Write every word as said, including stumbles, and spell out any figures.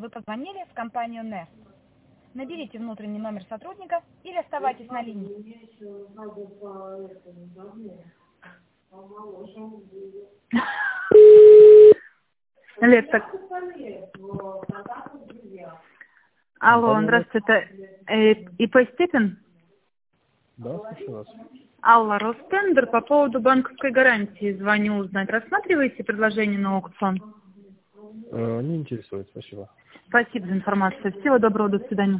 Вы позвонили в компанию Nest. Наберите внутренний номер сотрудника или оставайтесь на линии. Лет так. Алло, здравствуйте. Э, ИП Степин? Да, слушаю вас. Алла, Ростендер, по поводу банковской гарантии звоню узнать. Рассматриваете предложение на аукцион? Э, Не интересует, спасибо. Спасибо за информацию. Всего доброго, до свидания.